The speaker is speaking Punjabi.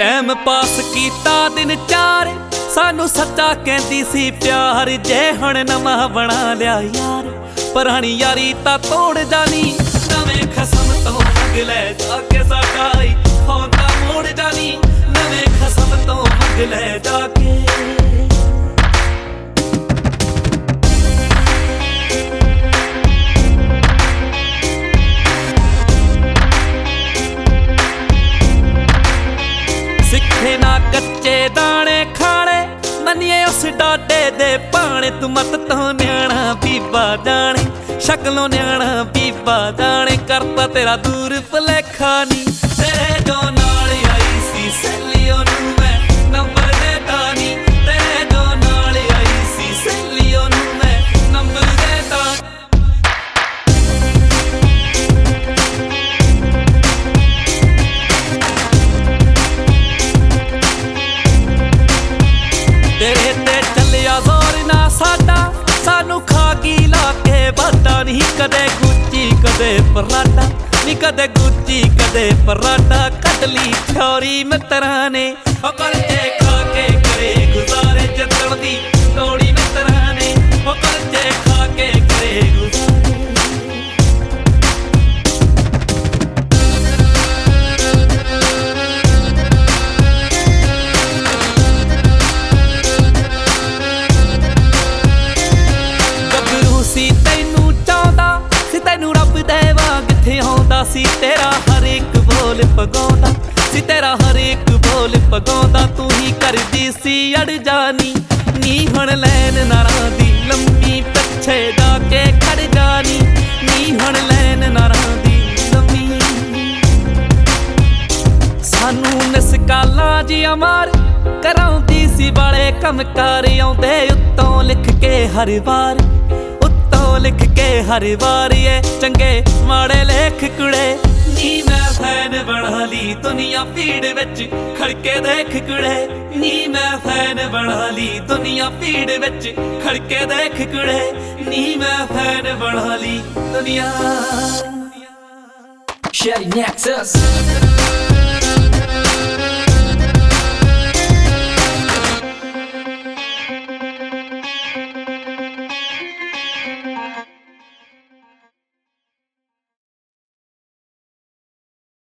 ਟਾਈਮ ਪਾਸ ਕੀਤਾ ਦਿਨ ਚਾਰ, ਸਾਨੂੰ ਸੱਚਾ ਕਹਿੰਦੀ ਸੀ ਪਿਆਰ। ਜੇ ਹੁਣ ਨਵਾਂ ਬਣਾ ਲਿਆ ਯਾਰ, ਪੁਰਾਣੀ ਯਾਰੀ ਤਾਂ ਤੋੜ ਜਾਣੀ। ਨਵੇਂ ਖਸਮ ਤੋਂ ਮੰਗ ਲੈ ਜਾ ਕੇ ਸਾਡਾ ਹੀ ਹੋਂਦਾ ਮੋੜ ਜਾਣੀ। ਨਵੇਂ ਖਸਮ ਤੋਂ ਮੰਗ ਲੈ ਜਾ ਕੇ। ਸਿੱਖੇ ਨਾ ਕੱਚੇ ਦਾਣੇ ਖਾਣੇ, ਮੰਨੀਏ ਉਸ ਡਾਡੇ ਦੇ ਭਾਣੇ। ਤੂੰ ਮਤ ਤੋਂ ਨਿਆਣਾ ਬੀਬਾ ਜਾਣੇ, ਸ਼ਕਲੋਂ ਨਿਆਣਾ ਬੀਬਾ ਜਾਣੇ। ਕਰਤਾ ਤੇਰਾ ਦੂਰ ਭੁਲੇਖਾ ਨੀ, ਤੇਰੇ ਜੋ ਨਾਲ ਆਈ ਸੀ ਸਹੇਲੀ ਉਹਨੂੰ ਮੈਂ ਨੰਬਰ ਦੇਤਾ ਨੀ। ਤੇਰੇ ਜੋ ਨਾਲ ਆਈ ਸੀ ਸਹੇਲੀ ਉਹਨੂੰ ਮੈਂ ਨੰਬਰ ਦੇਤਾ। ਤੇਰੇ ਤੇ ਚੱਲਿਆ ਜ਼ੋਰ ਨਾ ਸਾਡਾ, ਸਾਨੂੰ ਖਾ ਕੀ ਲਾ ਕੇ ਵਾਦਾ। ਨਹੀਂ ਕਦੇ ਗੁੱਚੀ ਕਦੇ ਪਰਾਡਾ, ਨੀ ਕਦੇ ਗੁੱਚੀ ਕਦੇ ਪਰਾਡਾ। ਕੱਢ ਲਈ ਥਿਉਰੀ ਮਿੱਤਰਾਂ ਨੇ, ਉਹ ਕਰਜ਼ੇ ਖਾ ਕੇ ਕਰੇ ਗੁਜ਼ਾਰੇ। ਜਿੱਤਣ ਦੀ ਤੋੜੀ ਮਿੱਤਰਾਂ ਨੇ, ਉਹ ਕਰਜ਼ੇ ਖਾ ਕੇ ਕਰੇ ਗੁਜ਼ਾਰੇ। ਸੀ ਤੈਨੂੰ ਚਾਹੁੰਦਾ ਸੀ, ਤੈਨੂੰ ਰੱਬ ਦੇ ਵਾਂਗ ਕਿੱਥੇ ਆਉਂਦਾ ਸੀ। ਤੇਰਾ ਹਰ ਇੱਕ ਬੋਲ ਪਗਾਉਂਦਾ ਸੀ, ਤੇਰਾ ਹਰ ਇੱਕ ਬੋਲ ਪਗਾਉਂਦਾ। ਤੂੰ ਹੀ ਕਰਦੀ ਸੀ ਅੜ ਜਾਨੀ ਨੀ, ਹੁਣ ਲੈਣ ਨਾਰਾਂ ਦੀ ਲੰਮੀ ਪਿੱਛੇ ਜਾ ਕੇ ਖੜ ਜਾਨੀ ਨੀ। ਹੁਣ ਲੈਣ ਨਾਰਾਂ ਦੀ ਲੰਮੀ। ਸਾਨੂੰ ਨਿਸਕਾਲਾਂ ਜੀਆਂ ਮਾਰ ਕਰਾਉਂਦੀ ਸੀ ਵਾਲੇ ਕੰਮਕਾਰ। ਆਉਂਦੇ ਉੱਤੋਂ ਲਿਖ ਕੇ ਹਰ ਵਾਰ, ਲਿਖ ਕੇ ਹਰ ਵਾਰ। ਇਹ ਚੰਗੇ ਮਾੜੇ ਲੇਖ ਕੁੜੇ ਨੀ, ਮੈਂ ਫੈਨ ਬਣਾ ਲਈ ਦੁਨੀਆ ਭੀੜ ਵਿੱਚ ਖੜਕੇ ਦੇਖ ਕੁੜੇ ਨੀ। ਮੈਂ ਫੈਨ ਬਣਾ ਲਈ ਦੁਨੀਆ ਭੀੜ ਵਿੱਚ ਖੜਕੇ ਦੇਖ ਕੁੜੇ ਨੀ। ਮੈਂ ਫੈਨ ਬਣਾ ਲਈ ਦੁਨੀਆ। Shady Nexus